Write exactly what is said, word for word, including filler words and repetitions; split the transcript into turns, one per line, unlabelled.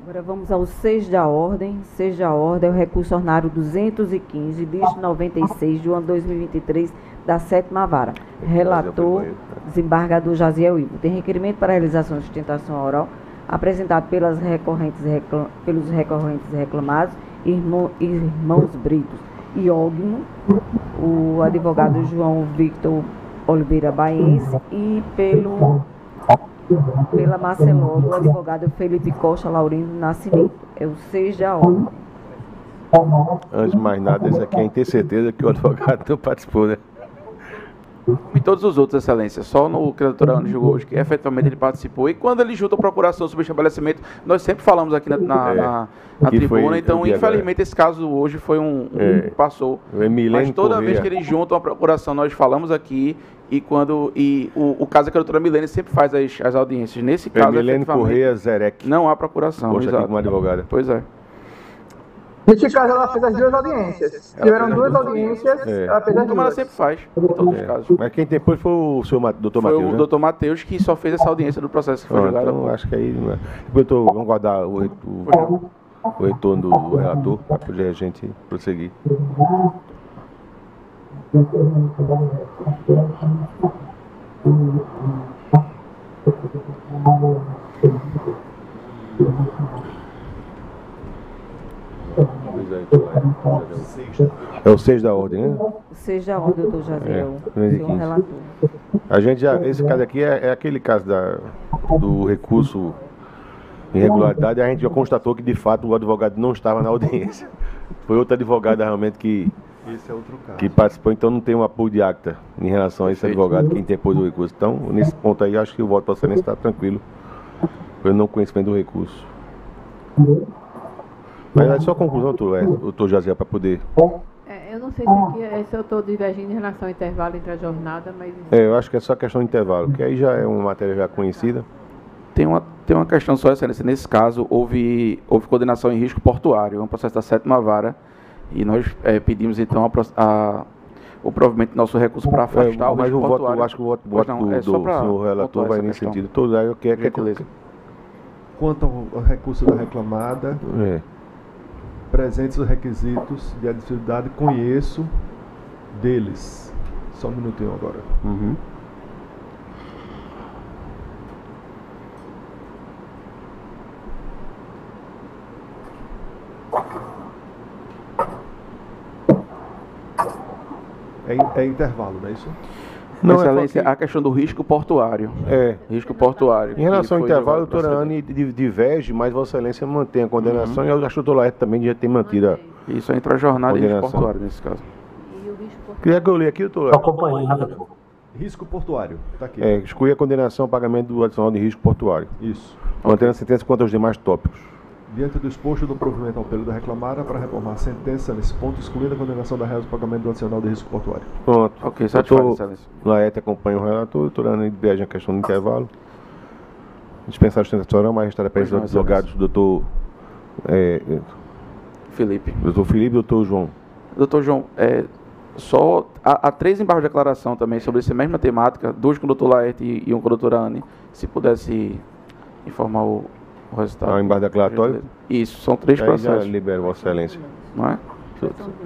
Agora vamos ao seis da ordem. seis da ordem é o recurso ordinário duzentos e quinze, lista noventa e seis, do ano dois mil e vinte e três, da sétima vara. Relator, desembargador Jaziel Ivo. Tem requerimento para realização de sustentação oral apresentado pelas recorrentes, reclam, pelos recorrentes reclamados, irmão, irmãos Britos e Ogno, o advogado João Victor Oliveira Baense, e pelo... pela Marcelólogo, o advogado Felipe Costa Laurindo Nascimento. É o seis da ordem.
Antes de mais nada, esse aqui a gente tem certeza que o advogado não participou, né?
E todos os outros, excelência. Só no que a doutora Ana julgou hoje, que efetivamente ele participou. E quando ele junta a procuração sobre o estabelecimento, nós sempre falamos aqui na, na, é, na, na tribuna. Então, infelizmente, esse caso hoje foi um... um é, passou. Mas toda Correia. vez que eles juntam a procuração, nós falamos aqui. E quando e o, o caso é que a doutora Milene sempre faz as, as audiências. Nesse caso,
Milene Correia Zerec.
Não há procuração.
Gosta aqui como advogada.
Pois é.
Neste caso, ela fez as duas audiências.
Ela
Tiveram duas audiências,
é.
ela fez as
Como
duas.
ela sempre faz, em todos
é.
os casos.
Mas quem depois foi o senhor doutor Matheus,
Foi o
né?
doutor Matheus que só fez essa audiência do processo que foi
ah,
julgado.
Então, acho que aí... Não é. Depois eu tô, vamos guardar o, o, o retorno do relator para poder a gente prosseguir. É o seis da ordem, né?
O seis da ordem, doutor Jaziel.
É,
o relator.
A gente já, esse caso aqui é, é aquele caso da, do recurso irregularidade. A gente já constatou que de fato o advogado não estava na audiência. Foi outro advogado realmente que,
esse é outro caso.
que participou, então não tem um apoio de acta em relação a esse advogado que interpôs o recurso. Então, nesse ponto aí, acho que o voto para excelência está tranquilo, pelo não conhecimento do recurso. Mas é só conclusão, doutor, é, doutor Jaziel, para poder...
É, eu não sei se aqui se eu estou divergindo em relação ao intervalo entre a jornada, mas...
É, eu acho que é só questão de intervalo, que aí já é uma matéria já conhecida.
Tem uma, tem uma questão só, excelência. Nesse caso, houve, houve condenação em risco portuário, é um processo da sétima vara, e nós é, pedimos, então, a, a, o provimento do nosso recurso para afastar é, o risco
o
portuário.
Voto, eu acho que o voto, voto
não,
do,
é
do senhor relator vai nesse
questão.
sentido. Todo aí eu quero que...
Quanto ao recurso da reclamada...
É.
Presentes os requisitos de admissibilidade, conheço deles. Só um minutinho agora.
Uhum.
É, é intervalo, não é isso?
Não, excelência, é a questão do risco portuário.
É.
Risco portuário.
Em relação ao intervalo, a doutora Anne diverge, mas Vossa Excelência mantém a condenação uhum. e eu acho que o doutor Laerte também já tem mantido a...
Isso entra a jornada e risco portuário nesse caso.
E o risco portuário?
Queria que eu li aqui, doutor Laerte.
Acompanhando.
Risco portuário, está aqui.
É, excluir a condenação ao pagamento do adicional de risco portuário.
Isso.
Mantendo okay. a sentença quanto aos demais tópicos.
Diante do exposto do provimento ao período da reclamada, para reformar a sentença nesse ponto, excluindo a condenação da réus do pagamento do adicional de risco portuário.
Pronto.
Ok, satisfeito, excelência.
Laerte acompanha o relator, doutora Ana viaja na questão do intervalo. Dispensar a sustentação, mas restar a presença dos advogados, doutor é,
Felipe.
Doutor Felipe e doutor João.
Doutor João, é, só há, há três embargos de declaração também sobre essa mesma temática, dois com o doutor Laerte e, e um com a doutora Anne. Se pudesse informar o, o resultado.
Ah, embargo declaratório?
Isso, são três
aí
processos.
Já libero, Vossa Excelência.
Não é?